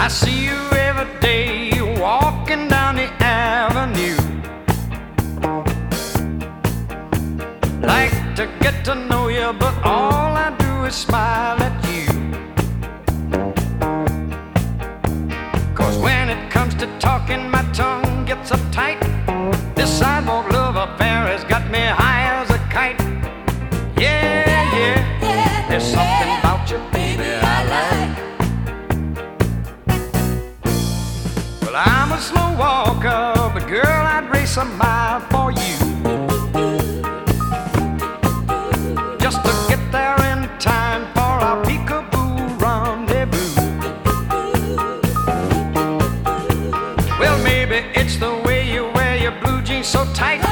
see you every day walking down the avenue. Like to get to know you, but all I do is smile at you. 'Cause when it comes to talking, my tongue gets uptight. This sidewalk love affair has got me high as a kite. Yeah, yeah, there's something about you, baby, I like. Well, I'm a slow walker, but girl, I'd race a mile for you. Just to get there in time for our peekaboo rendezvous. Well, maybe it's the way you wear your blue jeans so tight.